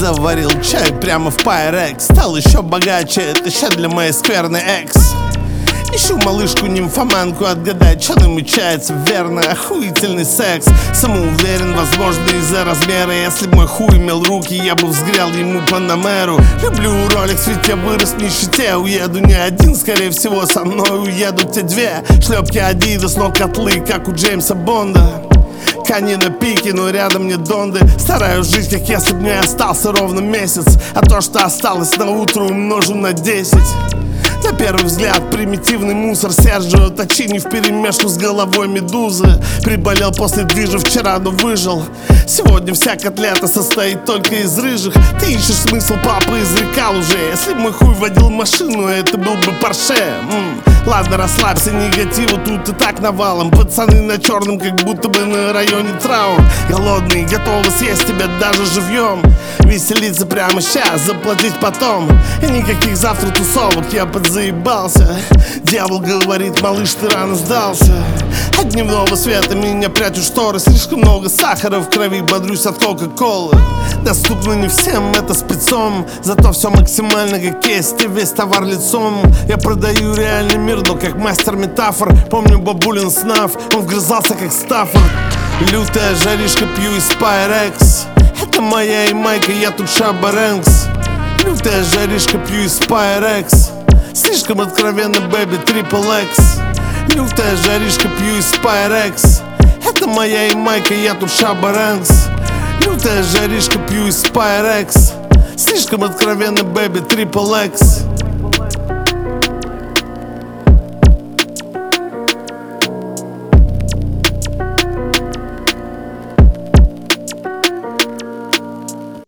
Заварил чай прямо в Pyrex. Стал еще богаче, это ща для моей скверной экс. Ищу малышку-нимфоманку, отгадать, что намечается. Верно, охуительный секс. Самоуверен, возможно, из-за размера. Если б мой хуй имел руки, я бы взгрел ему Панамеру. Люблю Rolex, ведь я вырос в нищете. Уеду не один, скорее всего, со мной уедут те две. Шлепки Adidas, но котлы, как у Джеймса Бонда. Кани на пике, но рядом не донды. Стараюсь жить, как если б мне остался ровно месяц. А то, что осталось на утро, умножу на 10. На первый взгляд примитивный мусор. Серджио Точини вперемешку с головой медузы. Приболел после движа вчера, но выжил. Сегодня вся котлета состоит только из рыжих. Ты ищешь смысл, папа изрекал уже. Если бы мой хуй водил машину, это был бы Порше. Ладно, расслабься, негатива тут и так навалом. Пацаны на черном, как будто бы на районе траур. Голодные, готовы съесть тебя даже живьем. Веселиться прямо сейчас, заплатить потом. И никаких завтра тусовок, я подзаебался. Дьявол говорит, малыш, ты рано сдался. От дневного света меня прячут шторы. Слишком много сахара в крови, бодрюсь от кока-колы. Доступно не всем, это спецом. Зато все максимально как есть, и весь товар лицом. Я продаю реальный мир, но как мастер метафор. Помню бабулин снаф, он вгрызался как Стаффорд. Лютая жаришка, пью из Pyrex. Это моя ямайка, я тут Шаба Рэнкс. Лютая жаришка, пью из Pyrex. Слишком откровенно, бэби, Triple X. Лютая жаришка, пью из Pyrex. Это моя ямайка, я тут Шаба Рэнкс. Лютая жаришка, пью из Pyrex. Слишком откровенно, бэби, Triple X.